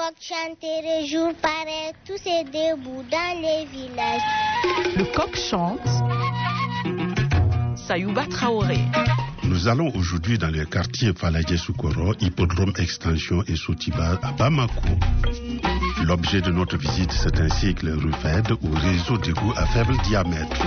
coq chanterait jour pareil, tous est debout dans les villages. Le coq chante. Sayouba Traoré. Nous allons aujourd'hui dans le quartier Faladje-Soukoro, Hippodrome Extension et Sotiba à Bamako. L'objet de notre visite, c'est un cycle RUFED ou réseau d'égout à faible diamètre.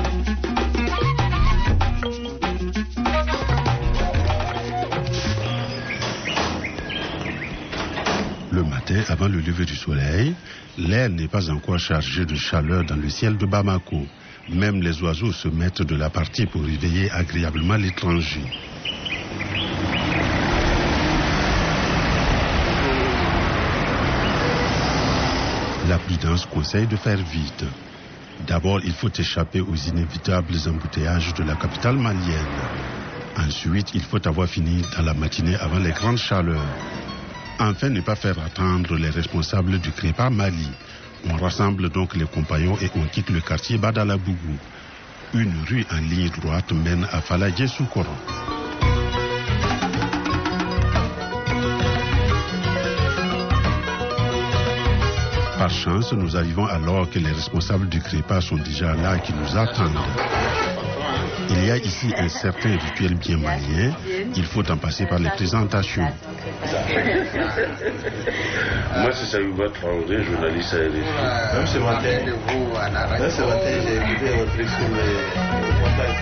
Le matin, avant le lever du soleil, l'air n'est pas encore chargé de chaleur dans le ciel de Bamako. Même les oiseaux se mettent de la partie pour réveiller agréablement l'étranger. La prudence conseille de faire vite. D'abord, il faut échapper aux inévitables embouteillages de la capitale malienne. Ensuite, il faut avoir fini dans la matinée avant les grandes chaleurs. Enfin, ne pas faire attendre les responsables du CREPA Mali. On rassemble donc les compagnons et on quitte le quartier Badalabougou. Une rue en ligne droite mène à Faladje-Soukoro. Par chance, nous arrivons alors que les responsables du CREPA sont déjà là et qui nous attendent. Il y a ici un certain rituel bien malien. Il faut en passer par les présentations. Moi, c'est Sayouba Traoré, journaliste à RFI. Même ce matin, j'ai écouté votre truc sur les contacts.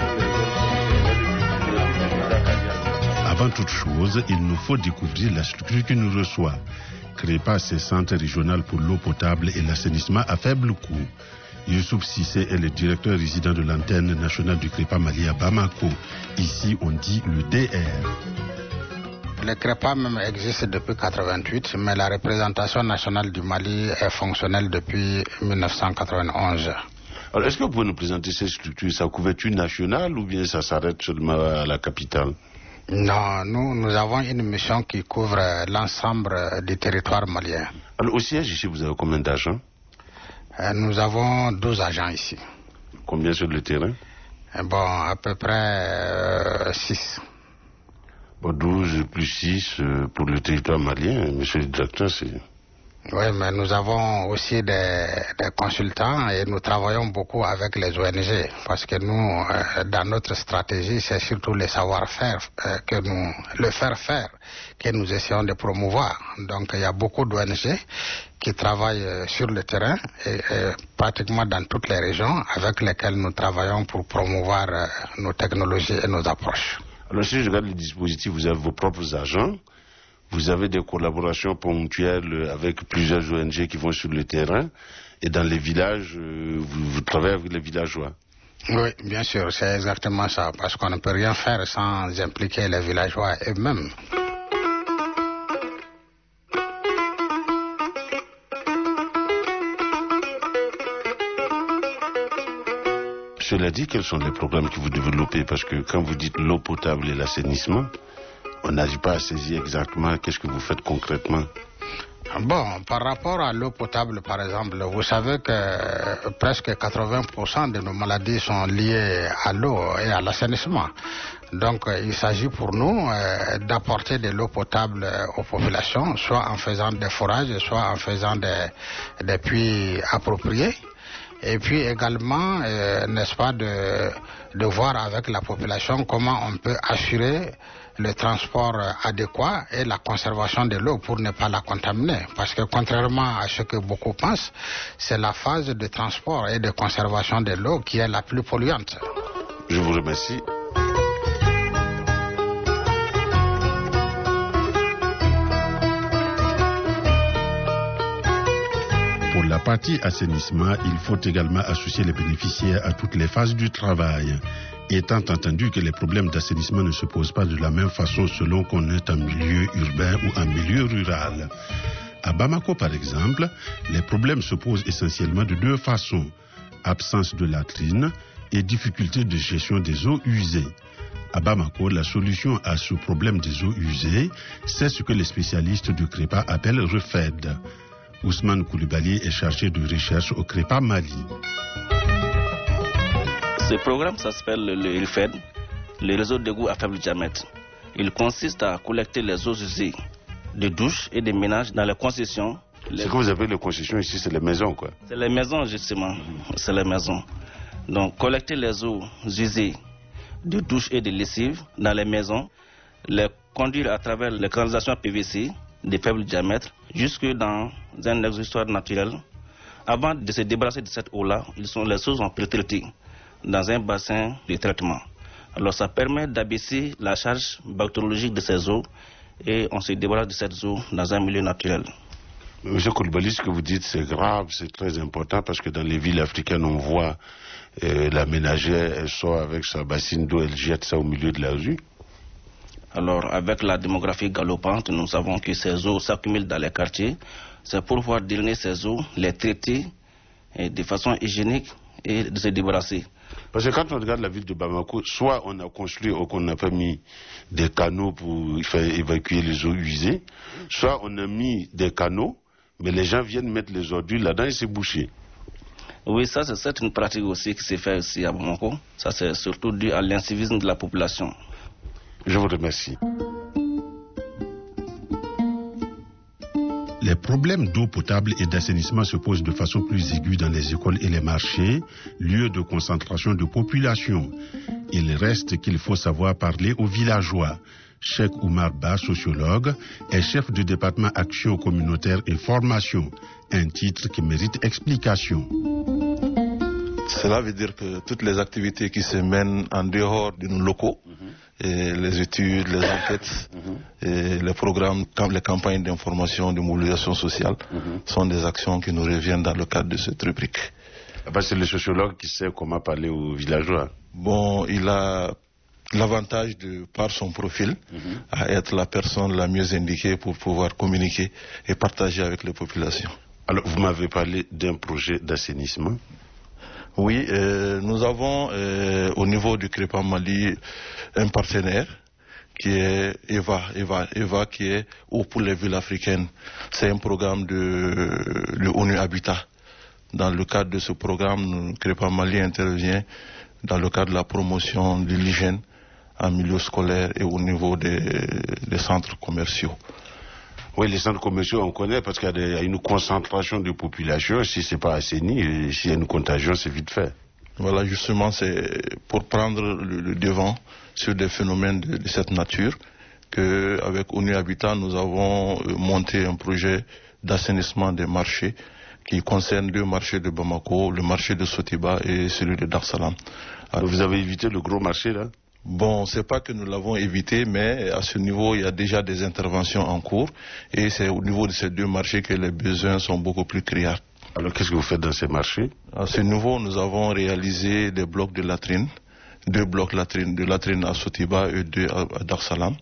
Avant toute chose, il nous faut découvrir la structure qui nous reçoit. CREPA, c'est Centre régional pour l'eau potable et l'assainissement à faible coût. Youssouf Sissé est le directeur résident de l'antenne nationale du CREPA Mali à Bamako. Ici, on dit le DR. Le CREPA même existe depuis 1988, mais la représentation nationale du Mali est fonctionnelle depuis 1991. Alors, est-ce que vous pouvez nous présenter ces structures? Sa couverture nationale ou bien ça s'arrête seulement à la capitale? Non, nous avons une mission qui couvre l'ensemble du territoire malien. Alors, au siège ici, vous avez combien d'agents? Nous avons 12 agents ici. Combien sur le terrain? Bon, à peu près 6. Bon, 12 plus 6 pour le territoire malien, monsieur le directeur, c'est... Oui, mais nous avons aussi des consultants et nous travaillons beaucoup avec les ONG parce que nous, dans notre stratégie, c'est surtout le savoir-faire, le faire-faire que nous essayons de promouvoir. Donc, il y a beaucoup d'ONG qui travaillent sur le terrain et pratiquement dans toutes les régions avec lesquelles nous travaillons pour promouvoir nos technologies et nos approches. Alors, si je regarde le dispositif, vous avez vos propres agents. Vous avez des collaborations ponctuelles avec plusieurs ONG qui vont sur le terrain. Et dans les villages, vous travaillez avec les villageois. Oui, bien sûr, c'est exactement ça. Parce qu'on ne peut rien faire sans impliquer les villageois eux-mêmes. Cela dit, quels sont les programmes que vous développez? Parce que quand vous dites l'eau potable et l'assainissement, on n'arrive pas à saisir exactement qu'est-ce que vous faites concrètement. Bon, par rapport à l'eau potable, par exemple, vous savez que presque 80% de nos maladies sont liées à l'eau et à l'assainissement. Donc, il s'agit pour nous d'apporter de l'eau potable aux populations, soit en faisant des forages, soit en faisant des puits appropriés. Et puis également, n'est-ce pas, de voir avec la population comment on peut assurer le transport adéquat et la conservation de l'eau pour ne pas la contaminer. Parce que contrairement à ce que beaucoup pensent, c'est la phase de transport et de conservation de l'eau qui est la plus polluante. Je vous remercie. Pour la partie assainissement, il faut également associer les bénéficiaires à toutes les phases du travail. Étant entendu que les problèmes d'assainissement ne se posent pas de la même façon selon qu'on est en milieu urbain ou en milieu rural. À Bamako, par exemple, les problèmes se posent essentiellement de deux façons. Absence de latrines et difficulté de gestion des eaux usées. À Bamako, la solution à ce problème des eaux usées, c'est ce que les spécialistes du CREPA appellent RUFED. Ousmane Koulibaly est chargé de recherche au CREPA Mali. Ce programme s'appelle le RUFED, le réseau d'égout à faible diamètre. Il consiste à collecter les eaux usées de douche et de ménage dans les concessions Ce que vous appelez les concessions ici, c'est les maisons, quoi. C'est les maisons, justement. C'est les maisons. Donc, collecter les eaux usées de douche et de lessive dans les maisons, les conduire à travers les canalisations PVC de faible diamètre jusque dans un exutoire naturel. Avant de se débarrasser de cette eau-là, les eaux sont pré-traitées dans un bassin de traitement. Alors, ça permet d'abaisser la charge bactériologique de ces eaux et on se débarrasse de cette eau dans un milieu naturel. Monsieur Koulibaly, ce que vous dites, c'est grave, c'est très important parce que dans les villes africaines, on voit la ménagère, elle sort avec sa bassine d'eau, elle jette ça au milieu de la rue. Alors, avec la démographie galopante, nous savons que ces eaux s'accumulent dans les quartiers. C'est pour pouvoir drainer ces eaux, les traiter de façon hygiénique et de se débarrasser. Parce que quand on regarde la ville de Bamako, soit on a construit ou qu'on n'a pas mis des canaux pour faire évacuer les eaux usées, soit on a mis des canaux, mais les gens viennent mettre les ordures là-dedans et c'est bouché. Oui, ça c'est une pratique aussi qui s'est faite ici à Bamako. Ça c'est surtout dû à l'incivisme de la population. Je vous remercie. Les problèmes d'eau potable et d'assainissement se posent de façon plus aiguë dans les écoles et les marchés, lieux de concentration de population. Il reste qu'il faut savoir parler aux villageois. Cheikh Oumar Ba, sociologue, est chef du département Action communautaire et formation, un titre qui mérite explication. Cela veut dire que toutes les activités qui se mènent en dehors de nos locaux, et les études, les enquêtes, et les programmes, comme les campagnes d'information, de mobilisation sociale, sont des actions qui nous reviennent dans le cadre de cette rubrique. C'est le sociologue qui sait comment parler aux villageois. Bon, il a l'avantage de, par son profil, à être la personne la mieux indiquée pour pouvoir communiquer et partager avec les populations. Alors, vous m'avez parlé d'un projet d'assainissement. Oui, nous avons au niveau du CREPA Mali un partenaire qui est EVA qui est Eau pour les villes africaines. C'est un programme de ONU Habitat. Dans le cadre de ce programme, CREPA Mali intervient dans le cadre de la promotion de l'hygiène en milieu scolaire et au niveau des centres commerciaux. Oui, les centres commerciaux, on connaît parce qu'il y a une concentration de population. Si ce n'est pas assaini, s'il y a une contagion, c'est vite fait. Voilà, justement, c'est pour prendre le devant sur des phénomènes de cette nature qu'avec ONU Habitat, nous avons monté un projet d'assainissement des marchés qui concerne 2 marchés de Bamako, le marché de Sotiba et celui de Dar Salam. Alors, vous avez évité le gros marché, là? Bon, c'est pas que nous l'avons évité, mais à ce niveau, il y a déjà des interventions en cours et c'est au niveau de ces 2 marchés que les besoins sont beaucoup plus criards. Alors, qu'est-ce que vous faites dans ces marchés? À ce niveau, nous avons réalisé des blocs de latrines, 2 blocs de latrines à Sotiba et 2 à Dar Salam.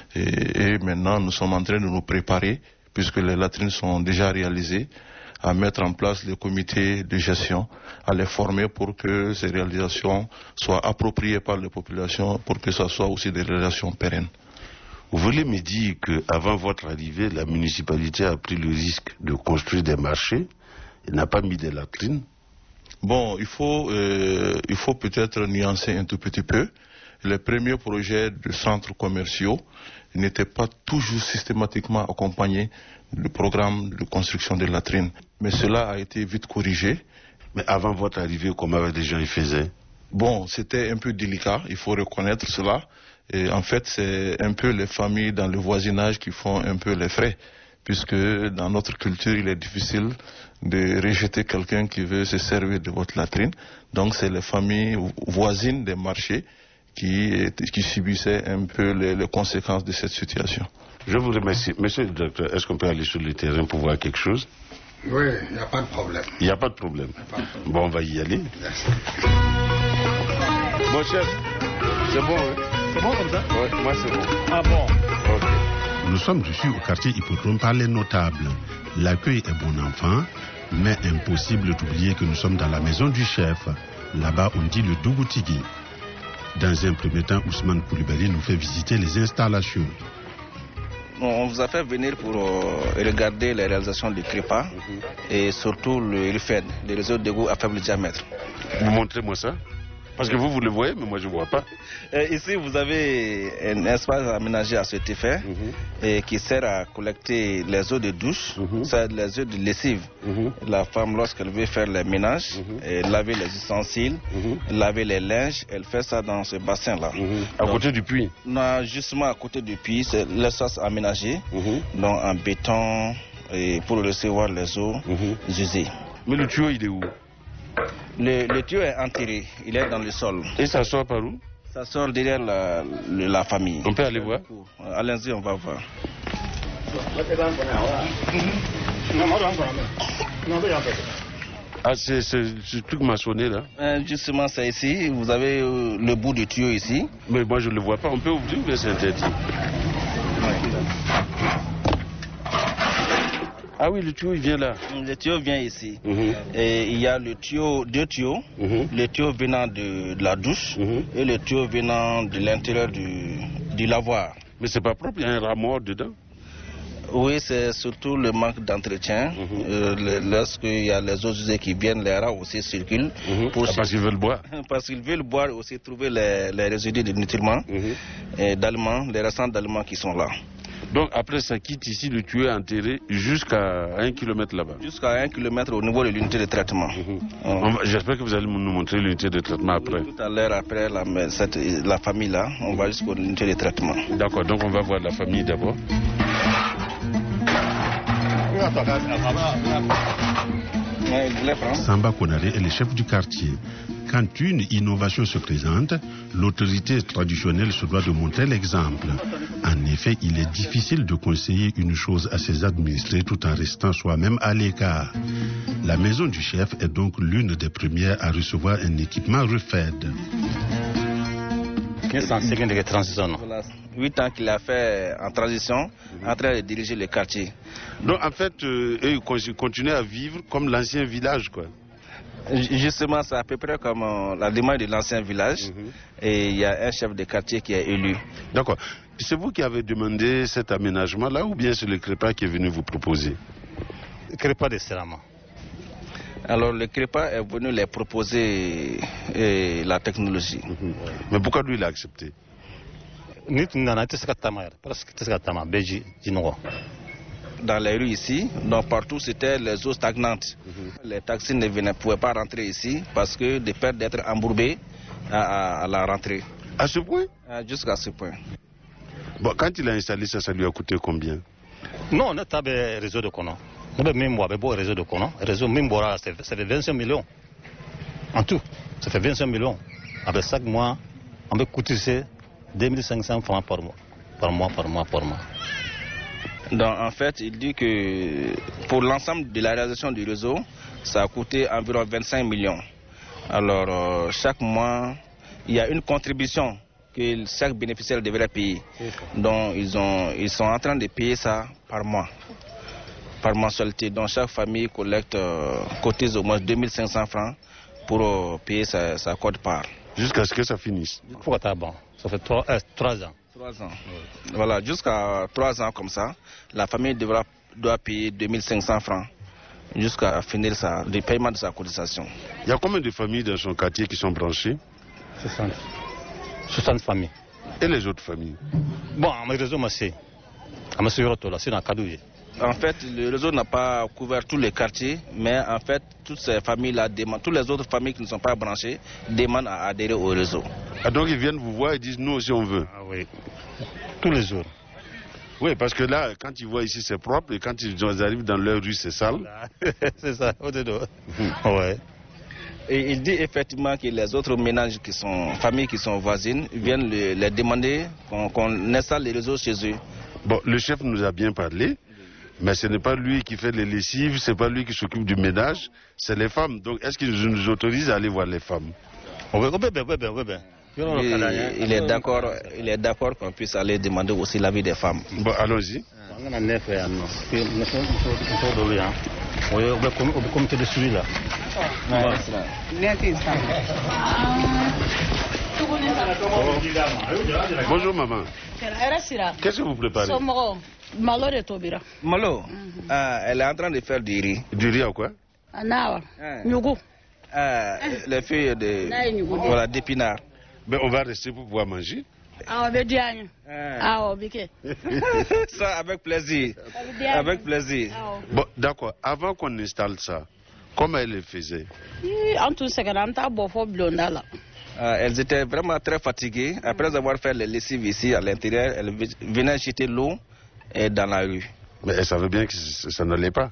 Et maintenant, nous sommes en train de nous préparer, puisque les latrines sont déjà réalisées, à mettre en place le comité de gestion, à les former pour que ces réalisations soient appropriées par les populations, pour que ce soit aussi des réalisations pérennes. Vous voulez me dire qu'avant votre arrivée, la municipalité a pris le risque de construire des marchés et n'a pas mis des latrines? Bon, il faut peut-être nuancer un tout petit peu. Les premiers projets de centres commerciaux n'étaient pas toujours systématiquement accompagnés du programme de construction de latrines. Mais cela a été vite corrigé. Mais avant votre arrivée, comment les gens y faisaient? Bon, c'était un peu délicat, il faut reconnaître cela. Et en fait, c'est un peu les familles dans le voisinage qui font un peu les frais. Puisque dans notre culture, il est difficile de rejeter quelqu'un qui veut se servir de votre latrine. Donc, c'est les familles voisines des marchés qui subissaient un peu les conséquences de cette situation. Je vous remercie. Monsieur le docteur, est-ce qu'on peut aller sur le terrain pour voir quelque chose? Oui, il n'y a pas de problème. Il n'y a pas de problème. Bon, on va y aller. Merci. Mon chef, c'est bon, hein? C'est bon comme ça? Oui, moi c'est bon. Ah bon? Ok. Nous sommes ici au quartier Hippodrome par les notables. L'accueil est bon enfant, mais impossible d'oublier que nous sommes dans la maison du chef. Là-bas, on dit le Dougoutigui. Dans un premier temps, Ousmane Koulibaly nous fait visiter les installations. On vous a fait venir pour regarder les réalisations du CREPA et surtout le RIFED, le réseau d'égout à faible diamètre. Vous montrez-moi ça? Parce que vous le voyez, mais moi je ne vois pas. Ici, vous avez un espace aménagé à cet effet et qui sert à collecter les eaux de douche, les eaux de lessive. La femme, lorsqu'elle veut faire le ménage, laver les ustensiles, laver les linges, elle fait ça dans ce bassin-là. À côté du puits? Non, justement à côté du puits, c'est l'espace aménagé, donc en béton, et pour recevoir les eaux usées. Mais le tuyau, il est où? Le tuyau est enterré, il est dans le sol. Et ça sort par où? Ça sort derrière la famille. On peut aller voir? Allons-y, on va voir. Ah, c'est ce truc maçonné là? Justement, c'est ici. Vous avez le bout du tuyau ici. Mais moi, je ne le vois pas. On peut ouvrir, mais c'est interdit. Ah oui, le tuyau, il vient là. Le tuyau vient ici. Et il y a le tuyau, deux tuyaux. Le tuyau venant de la douche et le tuyau venant de l'intérieur du lavoir. Mais c'est pas propre, il y a un rat mort dedans. Oui, c'est surtout le manque d'entretien. Lorsqu'il y a les eaux usées qui viennent, les rats aussi circulent. Parce qu'ils veulent boire. Parce qu'ils veulent boire aussi, trouver les résidus de nutriments et d'aliments, les restants d'aliments qui sont là. Donc après ça quitte ici, le tuyau est enterré jusqu'à 1 km là-bas. Jusqu'à 1 km au niveau de l'unité de traitement. J'espère que vous allez nous montrer l'unité de traitement après. Tout à l'heure, après la famille là, on va jusqu'à l'unité de traitement. D'accord, donc on va voir la famille d'abord. Samba Konare est le chef du quartier. Quand une innovation se présente, l'autorité traditionnelle se doit de montrer l'exemple. En effet, il est difficile de conseiller une chose à ses administrés tout en restant soi-même à l'écart. La maison du chef est donc l'une des premières à recevoir un équipement REFED. 8 ans qu'il a fait en transition, en train de diriger le quartier. Donc en fait, eux, ils continuent à vivre comme l'ancien village, quoi. Justement, c'est à peu près comme la démarche de l'ancien village. Et il y a un chef de quartier qui est élu. D'accord. C'est vous qui avez demandé cet aménagement-là ou bien c'est le CREPA qui est venu vous proposer? Le CREPA de Serama. Alors le CREPA est venu les proposer la technologie. Mais pourquoi lui il a accepté? Dans les rues ici, donc partout c'était les eaux stagnantes. Les taxis ne pouvaient pas rentrer ici parce que de peur d'être embourbés à la rentrée. À ce point? Jusqu'à ce point. Bon, quand il a installé ça, ça lui a coûté combien? Non, on a un réseau de Kono. On a même un réseau de Kono. Le réseau Mimbora, ça fait 25 millions. En tout, ça fait 25 millions. Avec chaque mois, on peut cotiser 2500 francs par mois. Donc en fait, il dit que pour l'ensemble de la réalisation du réseau, ça a coûté environ 25 millions. Alors chaque mois, il y a une contribution que chaque bénéficiaire devrait payer. Donc ils sont en train de payer ça par mois, par mensualité. Donc chaque famille cotise au moins 2500 francs pour payer sa quote-part. Jusqu'à ce que ça finisse. Ça fait 3 ans. 3 ans. Voilà, jusqu'à 3 ans comme ça, la famille doit payer 2500 francs jusqu'à finir le paiement de sa cotisation. Il y a combien de familles dans son quartier qui sont branchées? 60 familles. Et les autres familles? Bon, le réseau c'est dans Kadouye. En fait, le réseau n'a pas couvert tous les quartiers, mais en fait, toutes ces familles-là demandent, toutes les autres familles qui ne sont pas branchées demandent à adhérer au réseau. Ah, donc ils viennent vous voir et disent nous aussi on veut? Ah oui, tous les jours. Oui, parce que là, quand ils voient ici c'est propre et quand ils arrivent dans leur rue c'est sale. C'est ça, au-dedans. Ouais. Et il dit effectivement que les autres ménages familles qui sont voisines, viennent les demander qu'on installe les réseaux chez eux. Bon, le chef nous a bien parlé. Mais ce n'est pas lui qui fait les lessives, ce n'est pas lui qui s'occupe du ménage, c'est les femmes. Donc est-ce qu'il nous autorise à aller voir les femmes? Il est d'accord qu'on puisse aller demander aussi l'avis des femmes. Bon, allons-y. Au comité de suivi là. Bonjour maman. Qu'est-ce que vous préparez? Malo de Tobira. Malo? Elle est en train de faire du riz. Du riz à quoi? Anawa. Nyugu. Les feuilles d'épinards. Mais on va rester pour pouvoir manger. Ça, avec plaisir. Avec plaisir. Bon, d'accord. Avant qu'on installe ça, comment elles le faisaient? Elles étaient vraiment très fatiguées. Après avoir fait les lessives ici à l'intérieur, elles venaient jeter l'eau dans la rue. Mais elles savaient bien que ça n'allait pas.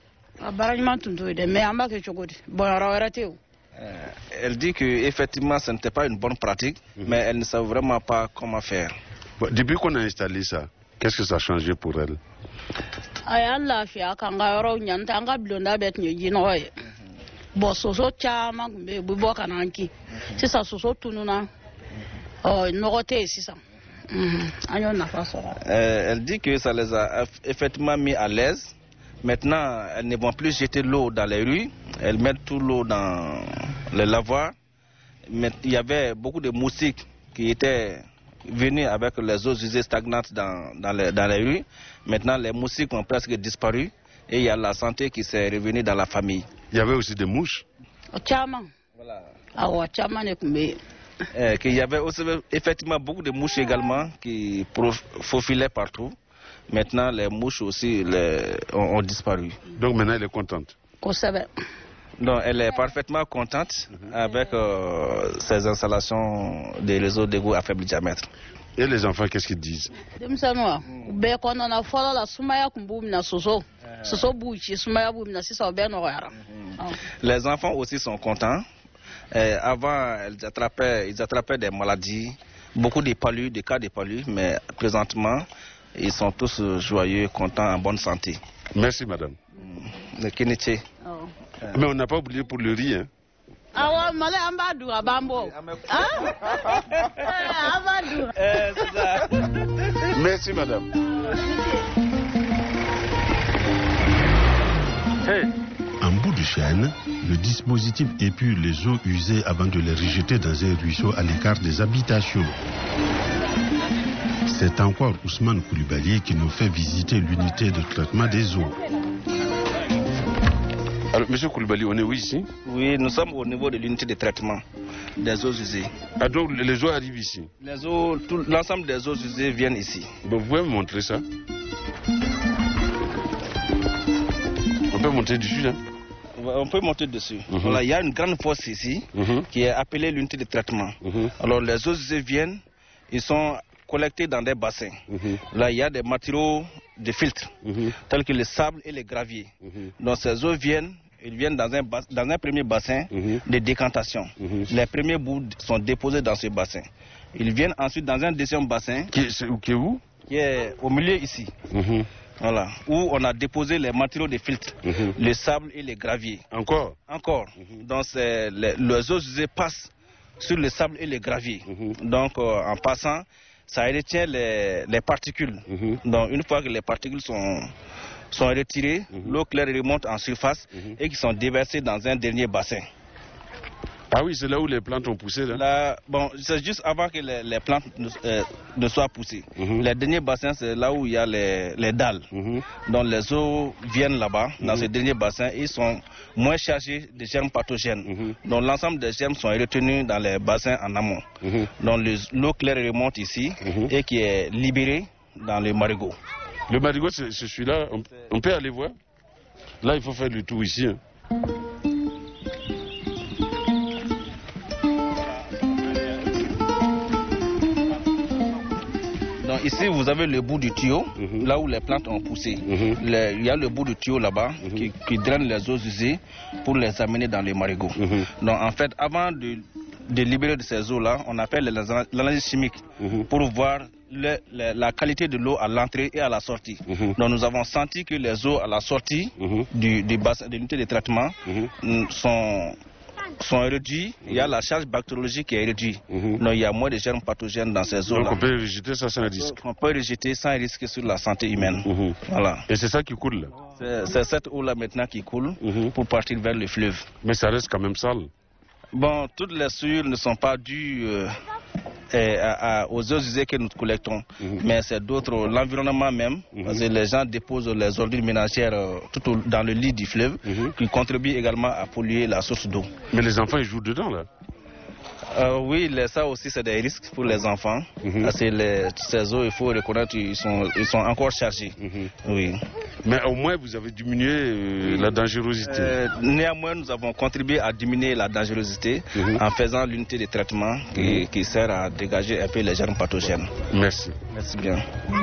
Elle dit qu'effectivement ce n'était pas une bonne pratique, mais elle ne savait vraiment pas comment faire. Bon, depuis qu'on a installé ça, qu'est-ce que ça a changé pour elle? Elle dit que ça les a effectivement mis à l'aise. Maintenant, elles ne vont plus jeter l'eau dans les rues. Elles mettent toute l'eau dans les lavoirs. Mais il y avait beaucoup de moustiques qui étaient venus avec les eaux usées stagnantes dans les rues. Maintenant, les moustiques ont presque disparu. Et il y a la santé qui s'est revenue dans la famille. Il y avait aussi des mouches. Voilà. Qu'il y avait aussi effectivement beaucoup de mouches également qui faufilaient partout. Maintenant, les mouches aussi ont disparu. Donc maintenant, elle est contente. Donc, elle est parfaitement contente avec ces installations des réseaux d'égouts à faible diamètre. Et les enfants, qu'est-ce qu'ils disent? Les enfants aussi sont contents. Avant, ils attrapaient des maladies, beaucoup de palus, des cas de palus, mais présentement, ils sont tous joyeux, contents, en bonne santé. Merci, madame. Le Keniché. Mais on n'a pas oublié pour le riz, hein? Merci, madame. En bout de chaîne, le dispositif épure les eaux usées avant de les rejeter dans un ruisseau à l'écart des habitations. C'est encore Ousmane Koulibaly qui nous fait visiter l'unité de traitement des eaux. Alors, monsieur Koulibaly, on est où ici? Oui, nous sommes au niveau de l'unité de traitement des eaux usées. Ah, donc les eaux arrivent ici? L'ensemble des eaux usées viennent ici. Bon, vous pouvez me montrer ça? On peut monter dessus, là? On peut monter dessus. Voilà, il y a une grande fosse ici qui est appelée l'unité de traitement. Alors, les eaux usées viennent, ils sont collectés dans des bassins. Là, il y a des matériaux de filtre, tels que le sable et le gravier. Donc, ces eaux viennent dans un premier bassin de décantation. Les premiers bouts sont déposés dans ce bassin. Ils viennent ensuite dans un deuxième bassin. Qui est où? Qui est au milieu ici. Voilà, où on a déposé les matériaux de filtre, le sable et le gravier. Encore? Donc, les eaux usées passent sur le sable et le gravier. Donc, en passant, ça retient les particules. Donc, une fois que les particules sont retirées, l'eau claire remonte en surface et qui sont déversées dans un dernier bassin. Ah oui, c'est là où les plantes ont poussé, là? Bon, c'est juste avant que les plantes ne soient poussées. Les derniers bassins, c'est là où il y a les dalles. Donc, les eaux viennent là-bas, dans ce dernier bassin, et ils sont moins chargés de germes pathogènes. Donc, l'ensemble des germes sont retenus dans les bassins en amont. Donc, l'eau claire remonte ici et qui est libérée dans le marigot. Le marigot, c'est celui-là. On peut aller voir? Là, il faut faire le tour ici, hein. Donc ici, vous avez le bout du tuyau, là où les plantes ont poussé. Il y a le bout du tuyau là-bas qui draine les eaux usées pour les amener dans les marigots. Donc en fait, avant de libérer de ces eaux-là, on appelle l'analyse chimique pour voir la qualité de l'eau à l'entrée et à la sortie. Donc nous avons senti que les eaux à la sortie du bassin de l'unité de traitement sont réduits, il y a la charge bactériologique qui est réduite. Donc il y a moins de germes pathogènes dans ces eaux-là. Donc on peut rejeter ça sans risque? On peut rejeter sans risque sur la santé humaine. Voilà. Et c'est ça qui coule là? C'est cette eau-là maintenant qui coule pour partir vers le fleuve. Mais ça reste quand même sale? Bon, toutes les souillures ne sont pas dues aux eaux usées que nous collectons. Mais c'est d'autres, l'environnement même, parce que les gens déposent les ordures ménagères dans le lit du fleuve, qui contribuent également à polluer la source d'eau. Mais les enfants, ils jouent dedans, là? Oui, ça aussi, c'est des risques pour les enfants. Parce que ces eaux, il faut reconnaître, ils sont encore chargés. Oui. Mais au moins, vous avez diminué la dangerosité. Néanmoins, nous avons contribué à diminuer la dangerosité en faisant l'unité de traitement qui sert à dégager un peu les germes pathogènes. Merci. Merci bien.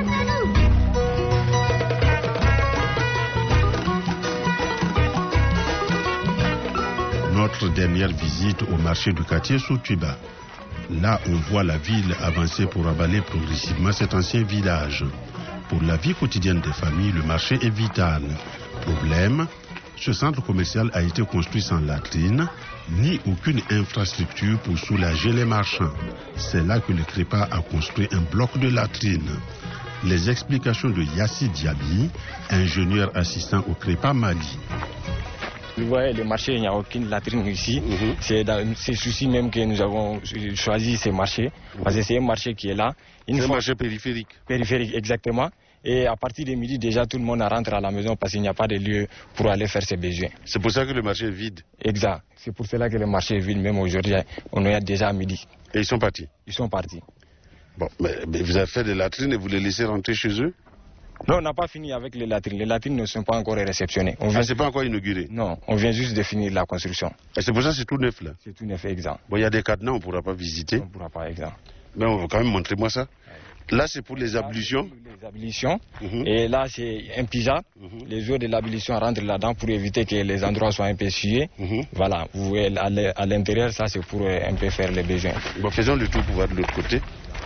Notre dernière visite au marché du quartier Soutiba. Là, on voit la ville avancer pour avaler progressivement cet ancien village. Pour la vie quotidienne des familles, le marché est vital. Problème, ce centre commercial a été construit sans latrine, ni aucune infrastructure pour soulager les marchands. C'est là que le CREPA a construit un bloc de latrine. Les explications de Yassi Diaby, ingénieur assistant au CREPA Mali. Vous voyez, le marché, il n'y a aucune latrine ici. C'est dans ces soucis même que nous avons choisi ce marché. Parce que c'est un marché qui est là. C'est un marché périphérique. Périphérique, exactement. Et à partir de midi, déjà, tout le monde rentre à la maison parce qu'il n'y a pas de lieu pour aller faire ses besoins. C'est pour ça que le marché est vide. Exact. C'est pour cela que le marché est vide. Même aujourd'hui, on est déjà à midi. Et ils sont partis? Ils sont partis. Bon, mais vous avez fait des latrines et vous les laissez rentrer chez eux? Non, on n'a pas fini avec les latrines. Les latrines ne sont pas encore réceptionnées. C'est pas encore inauguré? Non, on vient juste de finir la construction. Et c'est pour ça que c'est tout neuf, là? C'est tout neuf, exact. Bon, il y a des cadenas, on ne pourra pas visiter. On ne pourra pas, exact. Mais on va quand même montrer moi ça. Là, c'est pour les ablutions? Les ablutions. Et là, c'est un pyjama. Les eaux de l'ablution rentrent là-dedans pour éviter que les endroits soient un peu souillés. Voilà, vous voyez, à l'intérieur, ça, c'est pour un peu faire les besoins. Bon, faisons le tour pour voir de l'autre côté.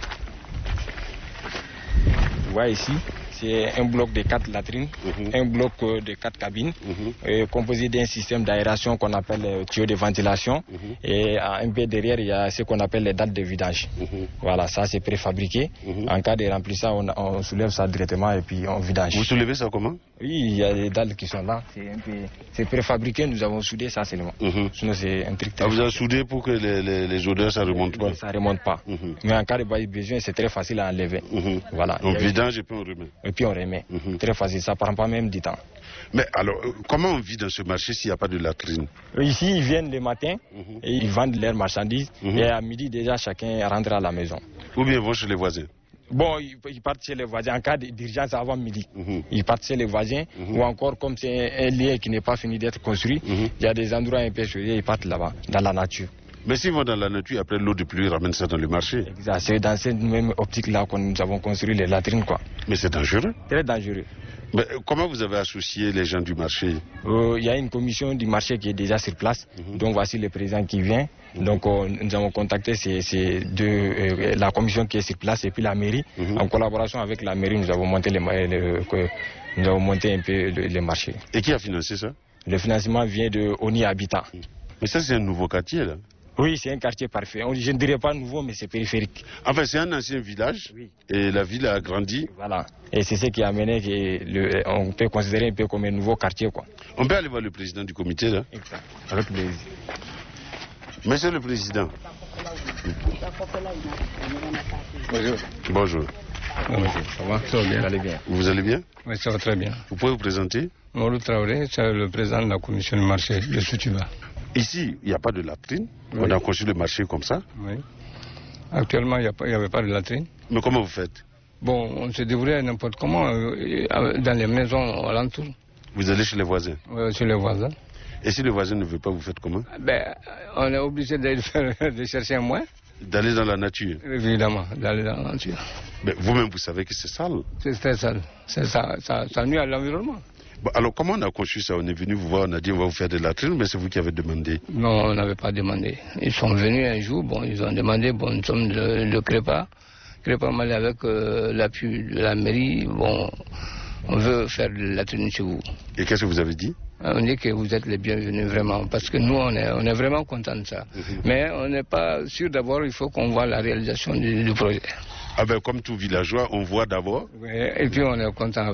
Vous voyez ici, c'est un bloc de 4 latrines, un bloc de 4 cabines, composé d'un système d'aération qu'on appelle tuyau de ventilation. Et un peu derrière, il y a ce qu'on appelle les dalles de vidage. Voilà, ça c'est préfabriqué. En cas de remplissage, on soulève ça directement et puis on vidage. Vous soulevez ça comment? Oui, il y a des dalles qui sont là. C'est préfabriqué, nous avons soudé ça seulement. Sinon, c'est un truc très... vous avez soudé pour que les odeurs, ça ne remonte pas? Ça ne remonte pas. Mais en cas de besoin, c'est très facile à enlever. Voilà. Donc vidange et puis on remet? Et puis on remet. Très facile, ça ne prend pas même du temps. Mais alors, comment on vit dans ce marché s'il n'y a pas de latrine? Ici, ils viennent le matin et ils vendent leurs marchandises. Et à midi, déjà, chacun rentre à la maison. Ou bien ils vont chez les voisins? Bon, ils partent chez les voisins en cas d'urgence avant midi. Ils partent chez les voisins, ou encore comme c'est un lieu qui n'est pas fini d'être construit, il y a des endroits un peu souillés, ils partent là-bas, dans la nature. Mais s'ils vont dans la nature, après l'eau de pluie, ils ramènent ça dans le marché. Exact, c'est dans cette même optique-là que nous avons construit les latrines, quoi. Mais c'est dangereux? Très dangereux. Mais comment vous avez associé les gens du marché? Il y a une commission du marché qui est déjà sur place. Donc voici le président qui vient. Donc nous avons contacté la commission qui est sur place et puis la mairie. En collaboration avec la mairie, nous avons monté un peu les marchés. Et qui a financé ça? Le financement vient de ONI Habitat. Mais ça, c'est un nouveau quartier, là? Oui, c'est un quartier parfait. Je ne dirais pas nouveau, mais c'est périphérique. Enfin, c'est un ancien village, et la ville a grandi. Voilà. Et c'est ce qui a amené on peut considérer un peu comme un nouveau quartier, quoi. On peut aller voir le président du comité, là? Exact. Avec plaisir. Monsieur le président. Bonjour. Bonjour. Ça va? Ça va bien. Vous allez bien? Vous allez bien? Oui, ça va très bien. Vous pouvez vous présenter? Maulou Traoré, c'est le président de la commission du marché de Soutiba. Ici, il n'y a pas de latrine. On a construit le marché comme ça. Oui. Actuellement, il n'y avait pas de latrine. Mais comment vous faites? Bon, on se débrouille n'importe comment dans les maisons alentour. Vous allez chez les voisins? Oui, chez les voisins. Et si le voisin ne veut pas, vous faites comment? On est obligé de chercher un moyen. D'aller dans la nature? Évidemment, d'aller dans la nature. Mais vous-même, vous savez que c'est sale. C'est très sale. Ça nuit à l'environnement. Bon, alors, comment on a conçu ça? On est venu vous voir, on a dit on va vous faire des latrines, mais c'est vous qui avez demandé? Non, on n'avait pas demandé. Ils sont venus un jour, ils ont demandé, nous sommes de CREPA Mali avec l'appui de la mairie, on veut faire de latrines chez vous. Et qu'est-ce que vous avez dit? On dit que vous êtes les bienvenus vraiment, parce que nous, on est vraiment contents de ça. Mais on n'est pas sûr d'abord, il faut qu'on voit la réalisation du projet. Ah ben, comme tout villageois, on voit d'abord. Oui, et puis on est content après.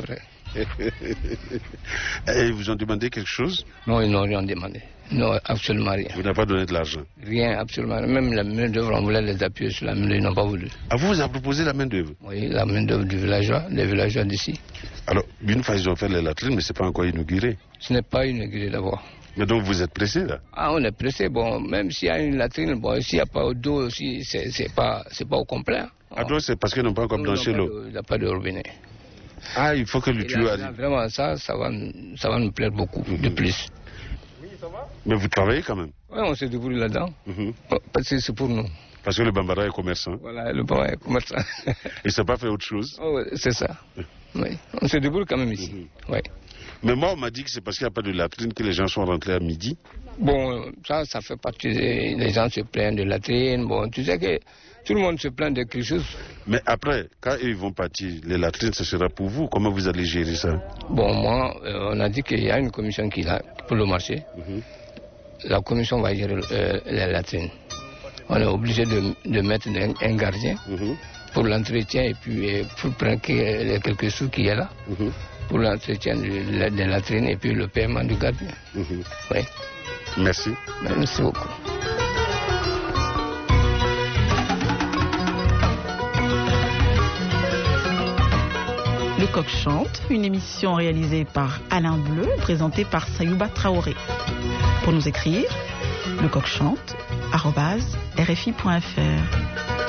Et ils vous ont demandé quelque chose? Non, ils n'ont rien demandé. Non, absolument rien. Vous n'avez pas donné de l'argent? Rien, absolument rien. Même la main-d'œuvre, on voulait les appuyer sur la main-d'œuvre, ils n'ont pas voulu. Ah, vous avez proposé la main-d'œuvre? Oui, la main-d'œuvre du villageois, des villageois d'ici. Alors, une fois ils ont fait les latrines, mais ce n'est pas encore inauguré. Ce n'est pas inauguré d'abord. Mais donc vous êtes pressé là? Ah, on est pressé. Bon, même s'il y a une latrine, bon, s'il n'y a pas d'eau aussi, c'est pas au complet. Ah, donc c'est parce qu'ils n'ont pas encore blanchi l'eau? Il n'y a pas de robinet. Ah, il faut que le tuyau arrive. Vraiment, ça va nous plaire beaucoup, de plus. Mais vous travaillez quand même? Oui, on s'est débrouillé là-dedans. Parce que c'est pour nous. Parce que le Bambara est commerçant. Voilà, le Bambara est commerçant. Il ne s'est pas fait autre chose. Oh, ouais, c'est ça. Oui. On se débrouille quand même ici. Ouais. Mais moi, on m'a dit que c'est parce qu'il n'y a pas de latrine que les gens sont rentrés à midi. Bon, ça fait partie. Les gens se plaignent de latrine. Bon, tu sais que tout le monde se plaint de quelque chose. Mais après, quand ils vont partir, les latrines, ce sera pour vous. Comment vous allez gérer ça? Bon, moi, on a dit qu'il y a une commission qui est là pour le marché. La commission va gérer les latrines. On est obligé de mettre un gardien pour l'entretien et puis pour prendre les quelques sous qu'il y a là. Pour l'entretien des latrines et puis le paiement du gardien. Oui. Merci. Merci beaucoup. Le Coq chante, une émission réalisée par Alain Bleu, présentée par Sayouba Traoré. Pour nous écrire, lecoqchante@rfi.fr.